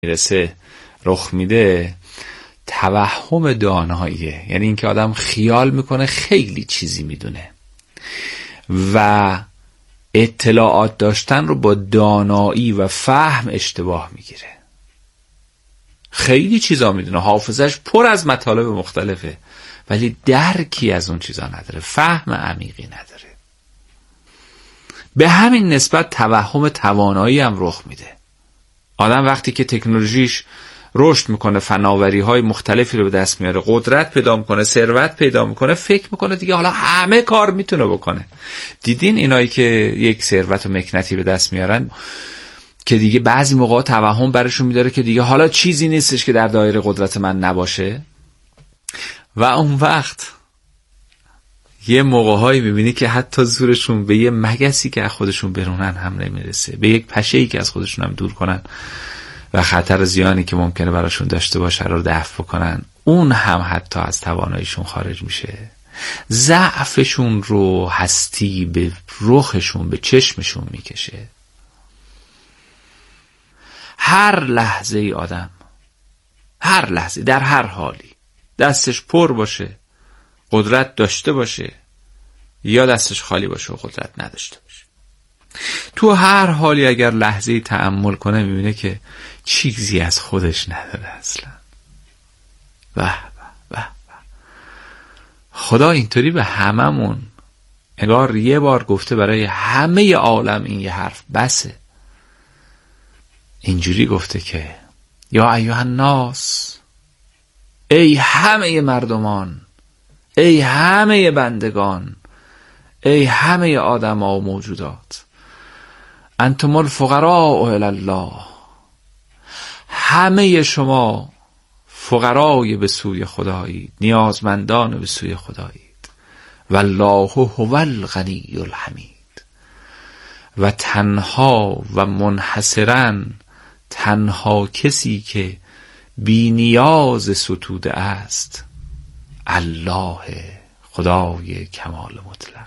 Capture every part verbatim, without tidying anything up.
میرسه رخ میده توهم داناییه، یعنی اینکه آدم خیال میکنه خیلی چیزی میدونه و اطلاعات داشتن رو با دانایی و فهم اشتباه میگیره. خیلی چیزا میدونه، حافظش پر از مطالب مختلفه، ولی درکی از اون چیزا نداره، فهم عمیقی نداره. به همین نسبت توهم توانایی هم رخ میده. آدم وقتی که تکنولوژیش رشد میکنه، فناوری های مختلفی رو به دست میاره، قدرت پیدا میکنه، ثروت پیدا میکنه، فکر میکنه دیگه حالا همه کار میتونه بکنه. دیدین اینایی که یک ثروت و مکنتی به دست میارن که دیگه بعضی موقع توهم برشون میداره که دیگه حالا چیزی نیستش که در دایره قدرت من نباشه، و اون وقت یه موقع‌هایی میبینی که حتی زورشون به یه مگسی که از خودشون برونن هم نمیرسه، به یک پشه‌ای که از خودشون هم دور کنن و خطر زیانی که ممکنه براشون داشته باشه رو دفع بکنن، اون هم حتی از تواناییشون خارج میشه. ضعفشون رو هستی به رخشون، به چشمشون میکشه. هر لحظه ای آدم، هر لحظه، در هر حالی، دستش پر باشه، قدرت داشته باشه، یا دستش خالی باشه و قدرت نداشته باشه، تو هر حالی اگر لحظه‌ای تأمل کنه میبینه که چیزی از خودش نداره اصلا. واه واه واه. خدا اینطوری به هممون انگار یه بار گفته برای همه عالم این یه حرف بسه. اینجوری گفته که یا ایها الناس، ای همه مردمان، ای همه بندگان، ای همه آدم‌ها و موجودات، انتم الفقراء الی الله، همه شما فقرای به سوی خدایید، نیازمندان به سوی خدایید، والله هو الغنی الحمید، و تنها و منحصراً تنها کسی که بی نیاز ستوده است الله، خدای کمال مطلقه.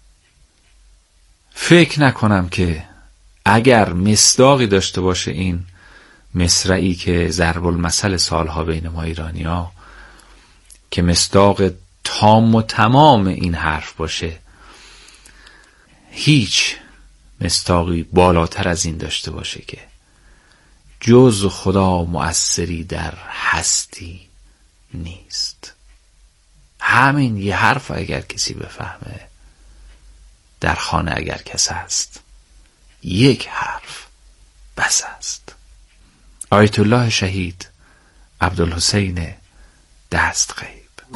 فکر نکنم که اگر مصداقی داشته باشه این مصرعی که ضرب المثل سالها بین ما ایرانی ها، که مصداق تام و تمام این حرف باشه، هیچ مصداقی بالاتر از این داشته باشه که جز خدا مؤثری در هستی نیست. همین یه حرف اگر کسی بفهمه، در خانه اگر کس هست، یک حرف بس است. آیت الله شهید عبدالحسین دستغیب.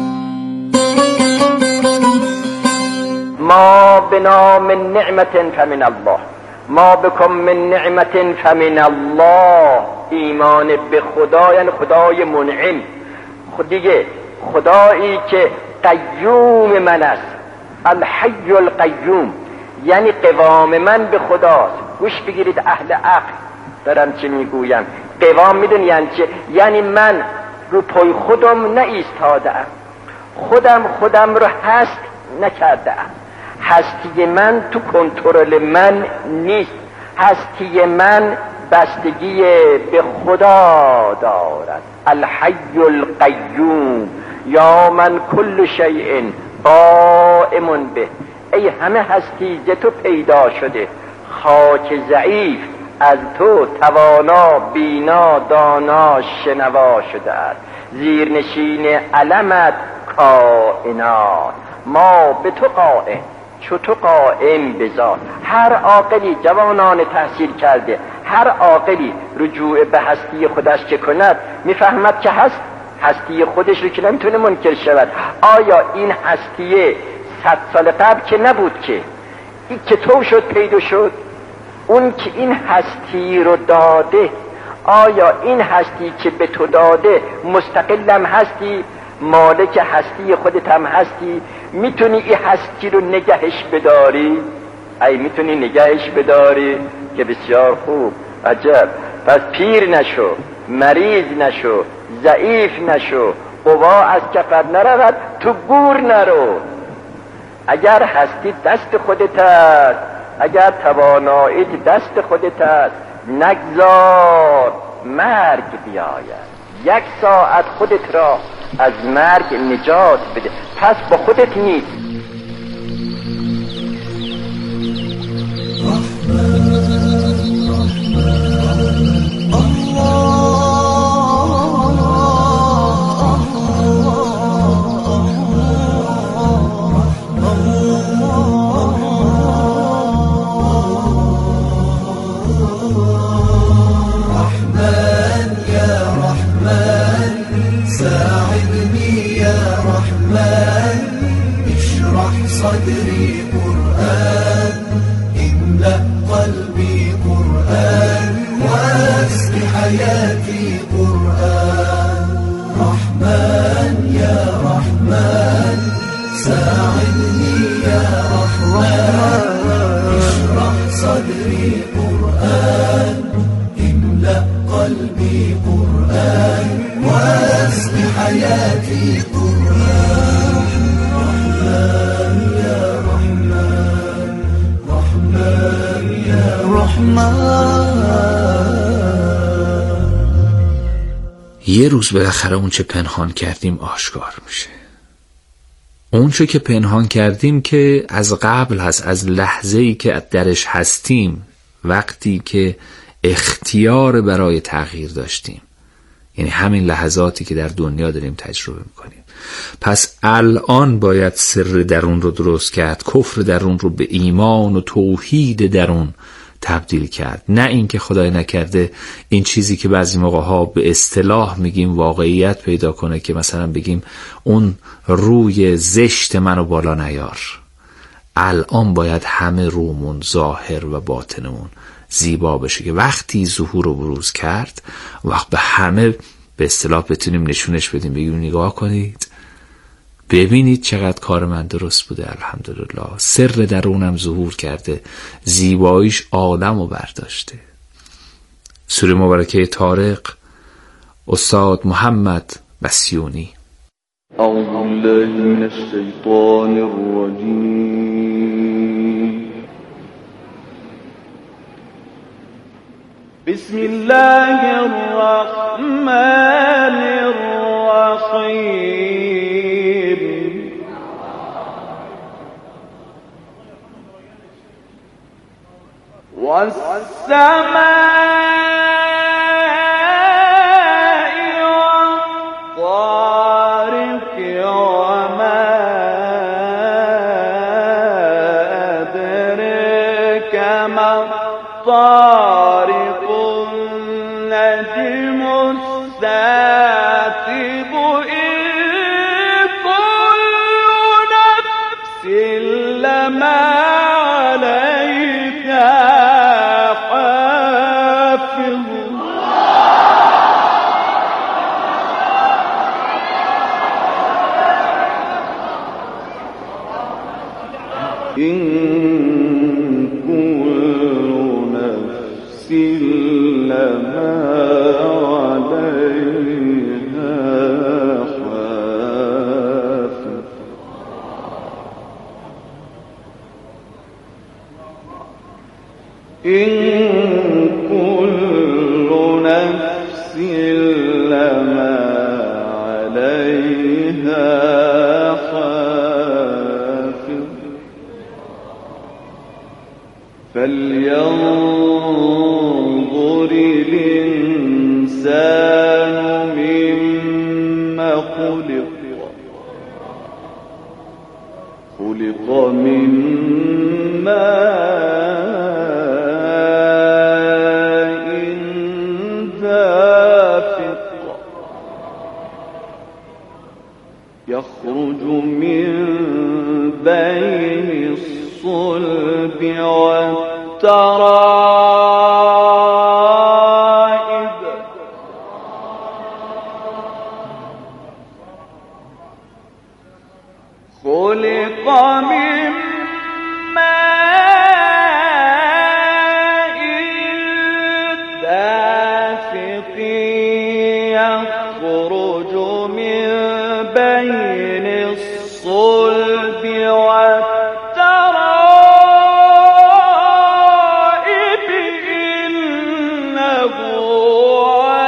ما بنا من نعمت فمن الله، ما بکم من نعمت فمن الله. ایمان به خدا یعنی خدای منعم، خود دیگه خدایی که قیوم من است، الحی القیوم، یعنی قوام من به خداست. گوش بگیرید اهل عقل دارم چه میگویم. قوام میدونی یعنی چه؟ یعنی من رو پای خودم نایستاده‌ام، خودم خودم رو هست نکرده‌ام. هستی من تو کنترل من نیست، هستی من بستگی به خدا دارد. الحی القیوم یا من کل شیء قائم به، ای همه هستی ز تو پیدا شده، خاک ضعیف از تو توانا بینا دانا شنوا شده است، زیرنشین علمت کائنات، ما به تو قائم، چو تو قائم بذات. هر عاقلی، جوانان تحصیل کرده، هر عاقلی رجوع به هستی خودش که کند میفهمد که هست، هستی خودش رو که نمیتونه منکر شود. آیا این هستی صد سال قبل که نبود که این که تو شد پیدا شد؟ اون که این هستی رو داده، آیا این هستی که به تو داده مستقلم هستی؟ مالک هستی خودت هم هستی؟ میتونی این هستی رو نگهش بداری؟ ای میتونی نگهش بداری که بسیار خوب، عجب. پس پیر نشو، مریض نشو، ضعیف نشو، قوا از کفت نرود، تو گور نرو. اگر هستی دست خودت است، اگر تواناییت دست خودت است، نگذار مرگ بیاید، یک ساعت خودت را از مرگ نجات بده، پس با خودت نیست. صدري قرآن املأ قلبي قرآن واسق حياتي قرآن رحمن يا رحمن ساعدني يا رحمن اشرح صدري قرآن املأ قلبي قرآن واسق حياتي قرآن یه روز بالاخره اون چه پنهان کردیم آشکار میشه. اون چه که پنهان کردیم که از قبل هست، از لحظه‌ای که درش هستیم، وقتی که اختیار برای تغییر داشتیم، یعنی همین لحظاتی که در دنیا داریم تجربه میکنیم. پس الان باید سر درون رو درست کرد، کفر درون رو به ایمان و توحید درون تبدیل کرد، نه اینکه خدای نکرده این چیزی که بعضی موقع ها به اصطلاح میگیم واقعیت پیدا کنه، که مثلا بگیم اون روی زشت منو بالا نیار. الان باید همه رومون، ظاهر و باطنمون زیبا بشه که وقتی ظهور و بروز کرد، وقت به همه به اصطلاح بتونیم نشونش بدیم، بگیم نگاه کنید، ببینید چقدر کار من درست بوده، الحمدلله، سر درونم ظهور کرده، زیباییش عالمو برداشته. سوره مبارکه طارق، استاد محمد بسیونی. اعوذ بالله من الشیطان الرجیم. بسم الله الرحمن الرحیم. والسماء والطارق وما أدريك ما الطارق النجم الثاقب إن كل نفس لما إن كل نفس لما عليها حافظ. إن كل نفس لما عليها فلينظر الإنسان مما خلق. خلق من ماء دافق يخرج من بين الصلب والترائب. خلق من ماء دافق يخرج من بين الصلب والترائب إنه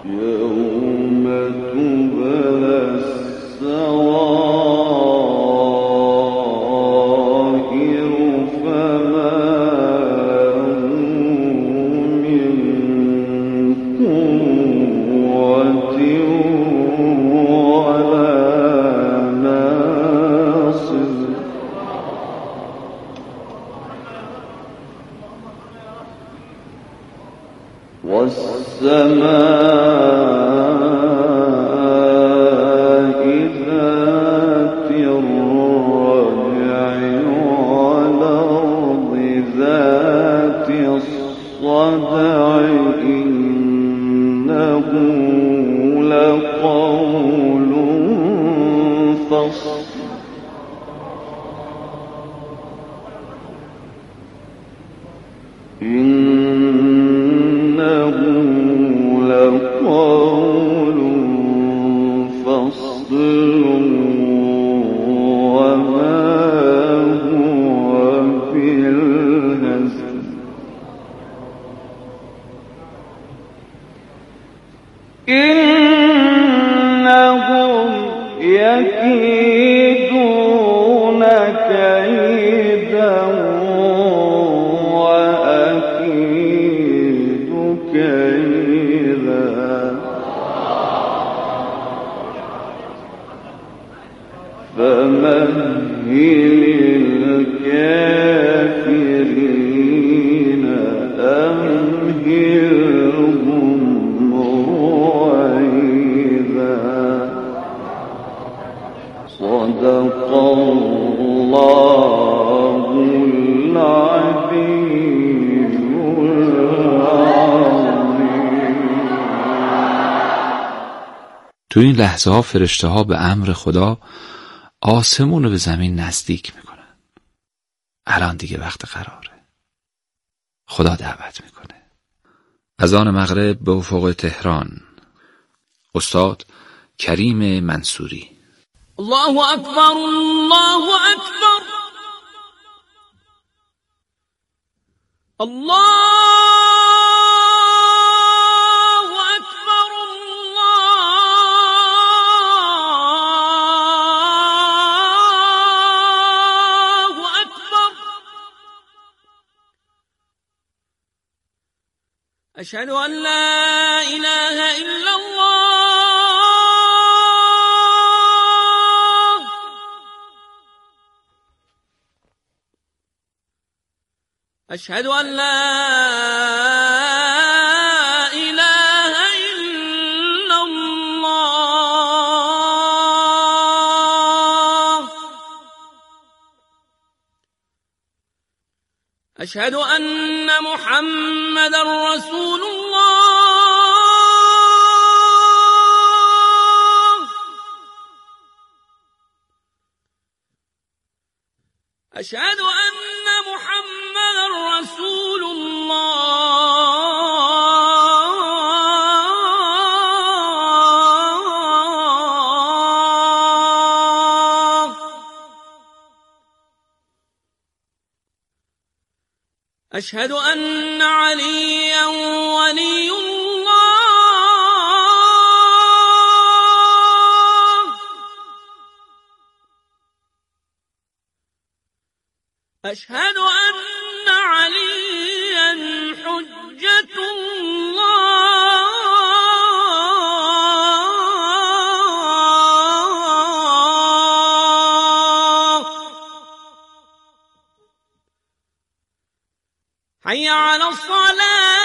يوم تبلى السرائر فما من قوة ولا ناصر والسماء ذات الرجع والأرض ذات الصدع إنه لقول فصل إنه لقول فصل وما هو بالهزل إنهم يكيدون كيدا وأكيد كيدا فمهل الكافرين أمهلهم رويدا صدق الله العلي العظيم. تو این لحظه ها فرشته ها به امر خدا آسمون رو به زمین نزدیک میکنن. الان دیگه وقت قراره. خدا دعوت میکنه. اذان مغرب به افق تهران. استاد کریم منصوری. الله اکبر، الله اکبر، الله اکبر، الله اکبر. اشهد ان لا اله الا الله. أشهد أن لا إله إلا الله. أشهد أن محمدا رسول الله. أشهد أن محمدا رسول الله. أشهد أن عليا ولي الله. أشهد أن عليا حجة الله. حي على الصلاة.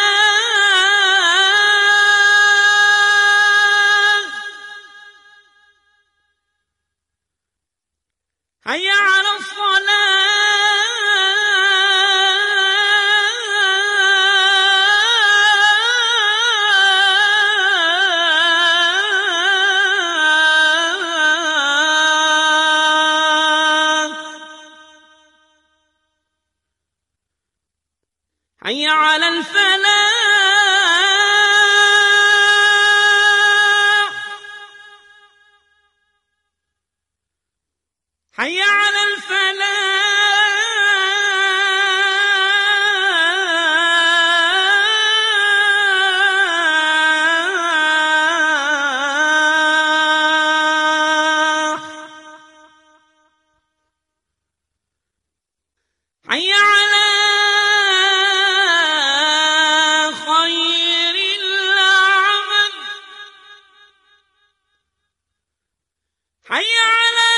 حي على الصلاة. حي على الفلاح. حي على الفلاح. حي على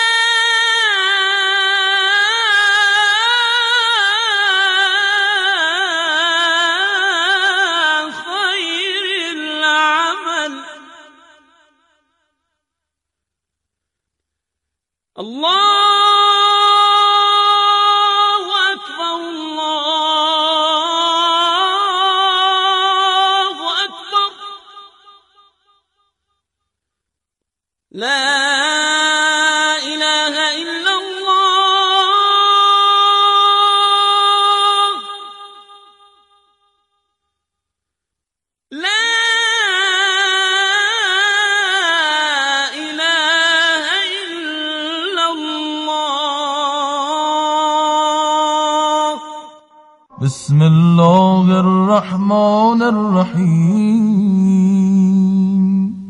خير العمل. الله أكبر الله أكبر. لا إله إلا الله. لا إله إلا الله. بسم الله الرحمن الرحيم.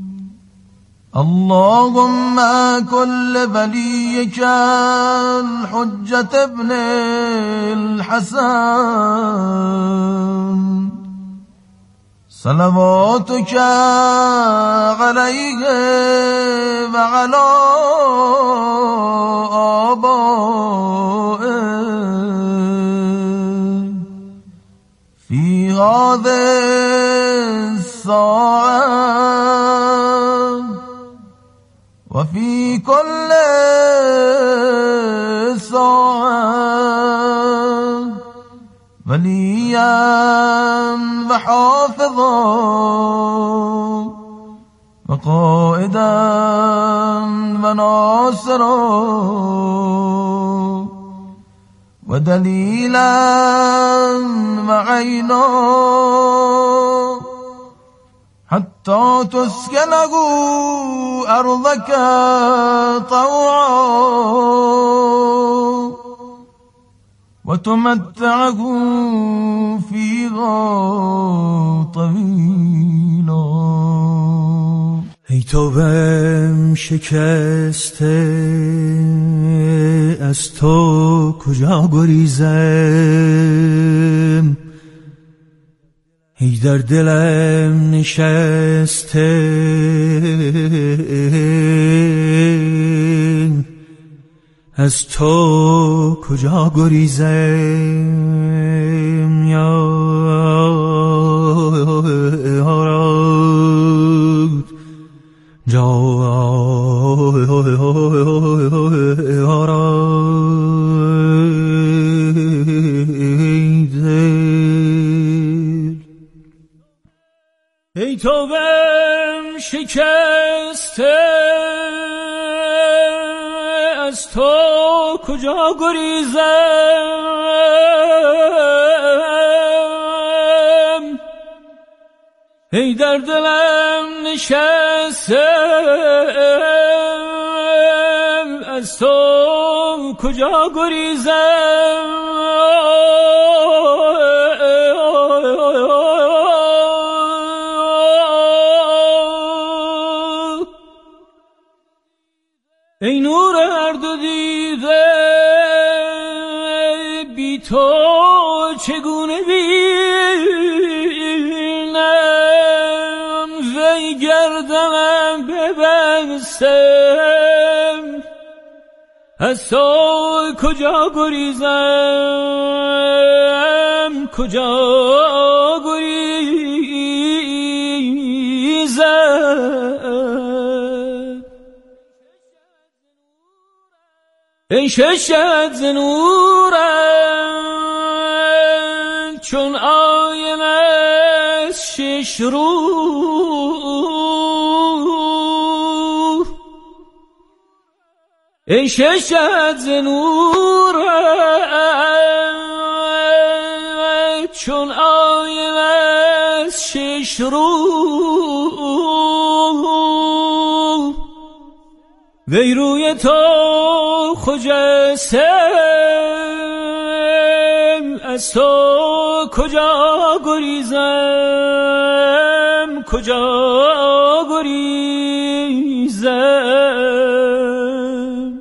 اللهم كل وليك الحجة ابن الحسن صلواتك عليه وعلى آبائه في هذه الساعة وفي كل ساعة وليا وحافظا وقائدا وناصرا ودليلا وعينا حتى تسكنه أرضك طوعا وتمتعه فيها طويلا. ای توبه‌ام شکسته از تو کجا گریزم، ای در دلم نشسته از تو کجا گریزم یا رب جا ای توبه‌ام شکسته از تو کجا گریزم، ای در دلم نشسته از تو کجا گریزم. ای نور هر دو دیده بی تو چگونه بینم، وی گردنم ببستم از تو کجا گریزم، کجا گریزم. ای ششت ز نورم چون آینه از شش رو، ای ششت ز نورم چون آینه از شش رو، وی روی تو خجستم از تو کجا گریزم، کجا گریزم.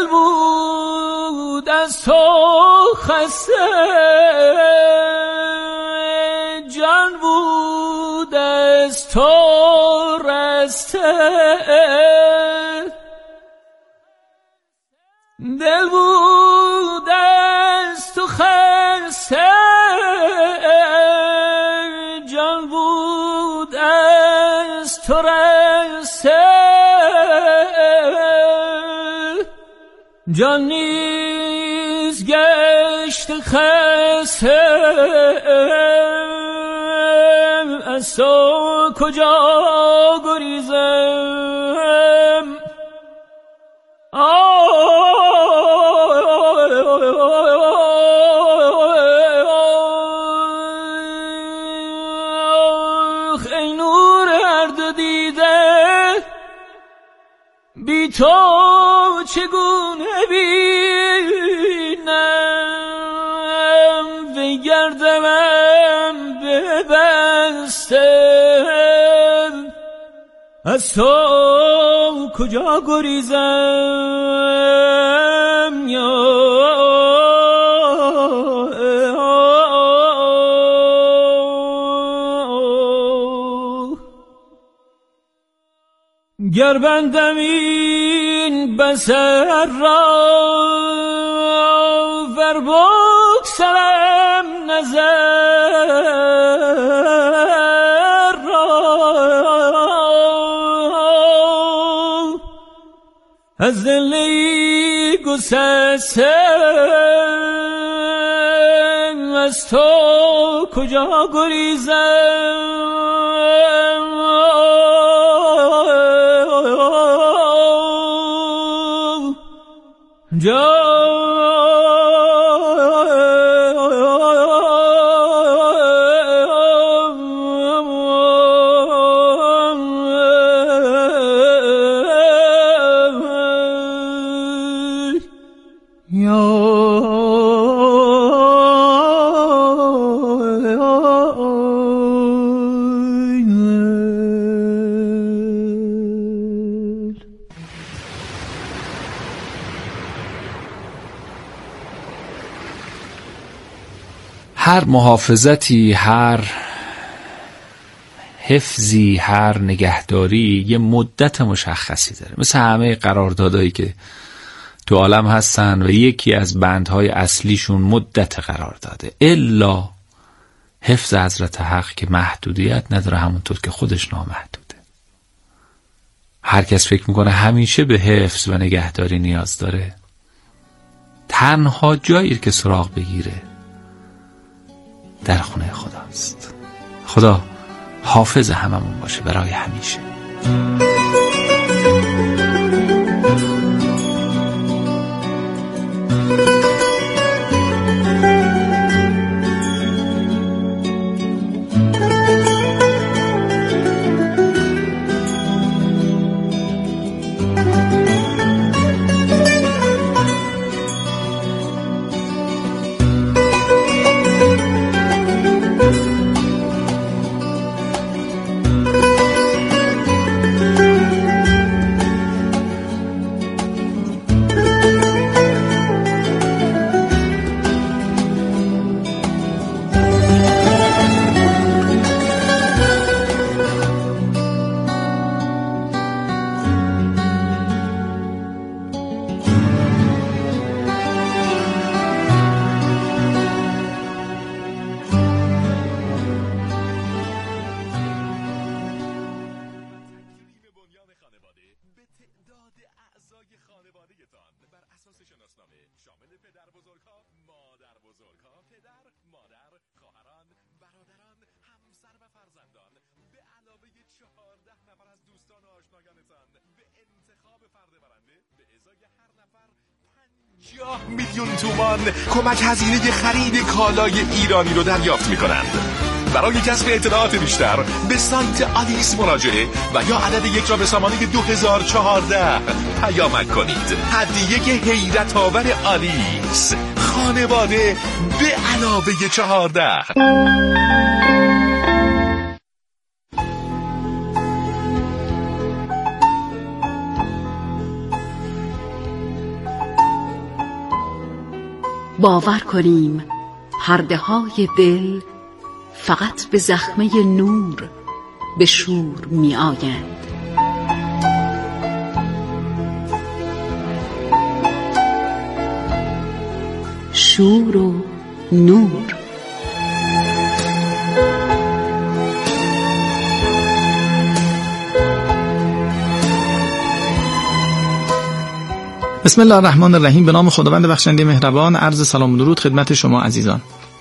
دل بود از تو خسته، جان بود از تو رسته، دل بود از تو خسته، جان بود از تو رسته، جان نیز گشت خسته، از تو کجا گریزم؟ آخ ای نور هر دو دیده، بی تو چگونه بینم؟ وگردمم ببسته، از تو کجا گریزم؟ یا گر بندم این بصر را ور بگسلم نظر را، از دل گسسته، از تو کجا گریزم؟ جا هر محافظتی، هر حفظی، هر نگهداری یه مدت مشخصی داره، مثل همه قراردادهایی که تو عالم هستن و یکی از بندهای اصلیشون مدت قرارداده، الا حفظ حضرت حق که محدودیت نداره، همونطور که خودش نامحدوده. هر کس فکر میکنه همیشه به حفظ و نگهداری نیاز داره، تنها جایی که سراغ بگیره در خونه خداست. خدا حافظ هممون باشه برای همیشه. میلیون تومان کمک هزینه خرید کالای ایرانی رو دریافت میکنند. برای کسب اطلاعات بیشتر به سایت آلیس مراجعه و یا عدد یک را به سامانه دو هزار و چهارده پیامک کنید. هدیه حیرت آور آلیس، خانواده به علاوه چهارده. باور کنیم پرده های دل فقط به زخمه نور به شور می آیند. شور و نور. بسم الله الرحمن الرحیم. به نام خداوند بخشنده مهربان. عرض سلام و درود خدمت شما عزیزان.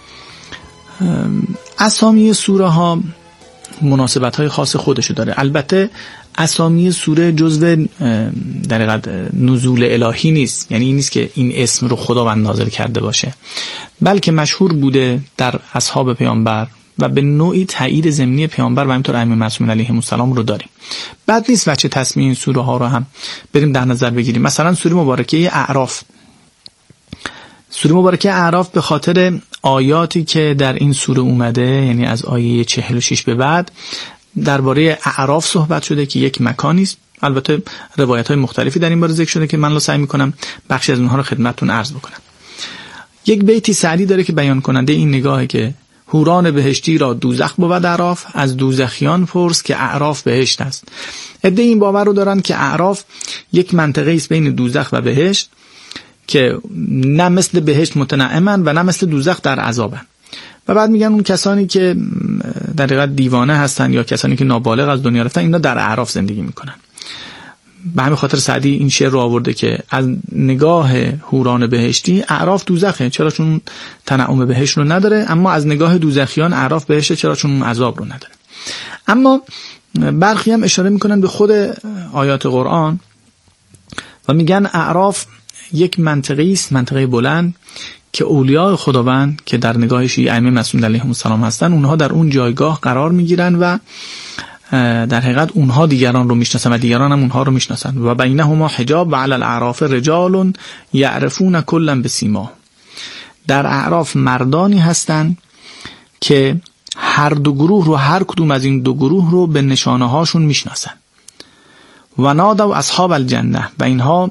اسامی سوره ها مناسبت های خاص خودشو داره. البته اسامی سوره جزو در حقیقت نزول الهی نیست، یعنی این نیست که این اسم رو خداوند نازل کرده باشه، بلکه مشهور بوده در اصحاب پیامبر و به نوعی تایید ضمنی پیامبر و همینطور ائمه معصومین علیهم السلام رو داریم. بد نیست بچه تسمیه این سوره ها رو هم بریم در نظر بگیریم. مثلا سوره مبارکه اعراف. سوره مبارکه اعراف به خاطر آیاتی که در این سوره اومده، یعنی از آیه چهل و شش به بعد درباره اعراف صحبت شده که یک مکانی است. البته روایت های مختلفی در این باره ذکر شده که من سعی می‌کنم بخشی از اونها رو خدمتتون عرض بکنم. یک بیتی سعدی داره که بیان کننده این نگاهه که حوران بهشتی را دوزخ بود اعراف، از دوزخیان پرس که اعراف بهشت است. عده این باور رو دارن که اعراف یک منطقه است بین دوزخ و بهشت که نه مثل بهشت متنعمن و نه مثل دوزخ در عذابن. و بعد میگن اون کسانی که در حقیقت دیوانه هستن یا کسانی که نابالغ از دنیا رفتن اینا در اعراف زندگی میکنن. به همین خاطر سعدی این شعر رو آورده که از نگاه حوران بهشتی اعراف دوزخه، چرا چون تنعم بهشت رو نداره، اما از نگاه دوزخیان اعراف بهشته، چرا چون عذاب رو نداره. اما برخی هم اشاره میکنن به خود آیات قرآن و میگن اعراف یک منطقه است، منطقه بلند که اولیاء خداوند که در نگاه شیعه ائمه معصومین علیهم السلام هستن، اونها در اون جایگاه قرار میگیرن و در حقیقت اونها دیگران رو میشناسن و دیگران هم اونها رو میشناسن. و بینهما حجاب و علی الاعراف رجال یعرفون کلا بسیما. در اعراف مردانی هستن که هر دو گروه رو، هر کدوم از این دو گروه رو به نشانه هاشون میشناسن. و نادوا اصحاب الجنه، و اینها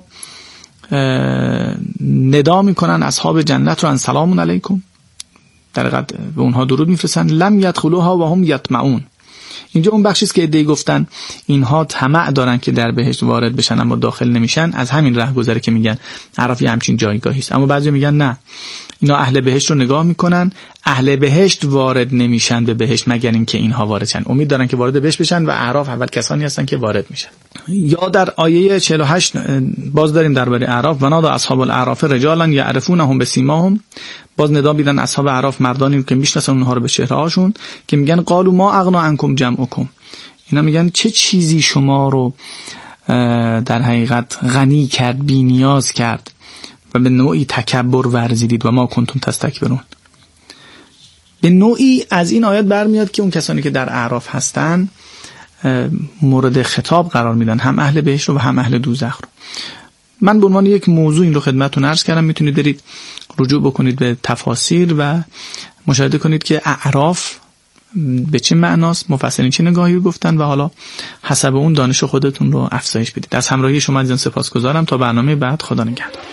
ندا میکنن اصحاب جنت رو ان سلام علیکم، در حقیقت به اونها درود میفرستن. لم یدخلوها و هم یطمعون. اینجا اون بخشی است که عده‌ای گفتن اینها طمع دارن که در بهشت وارد بشن اما داخل نمیشن، از همین راه گذره که میگن اعراف همچین جایگاهی است. اما بعضی میگن نه، اینا اهل بهشت رو نگاه میکنن، اهل بهشت وارد نمیشن به بهشت مگر اینکه اینها وارد شن. امید دارن که وارد بهشت بشن و اعراف اول کسانی هستن که وارد میشن. یا در آیه چهل و هشت باز داریم درباره اعراف، و نادى اصحاب الاعراف رجالا یعرفونهم بسیماهم. باز ندا میدن اصحاب اعراف مردانی که میشناسن اونها رو به چهره هاشون که میگن قالوا ما اغنا عنکم جمعکم. اینا میگن چه چیزی شما رو در حقیقت غنی کرد، بی نیاز کرد و به نوعی تکبر ورزیدید و ما کنتم تستکبرون. به نوعی از این آیات برمیاد که اون کسانی که در اعراف هستن مورد خطاب قرار میدن، هم اهل بهشت رو و هم اهل دوزخ رو. من به عنوان یک موضوع این رو خدمتتون عرض کردم. میتونید برید رجوع بکنید به تفاسیر و مشاهده کنید که اعراف به چه معناست، مفسرین چه نگاهی رو گفتن و حالا حسب اون دانش خودتون رو افزایش بدید. از همراهی شما عزیزان سپاسگزارم. تا برنامه بعد، خدا نگهدار.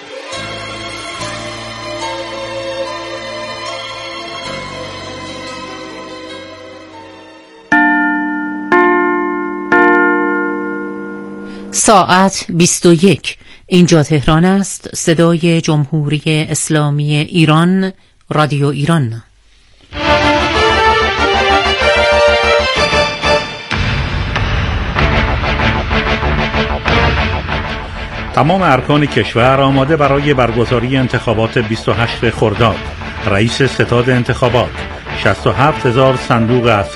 ساعت بیست و یک. اینجا تهران است. صدای جمهوری اسلامی ایران، رادیو ایران. تمام ارکان کشور آماده برای برگزاری انتخابات بیست و هشت خرداد. رئیس ستاد انتخابات، شصت و هفت هزار صندوق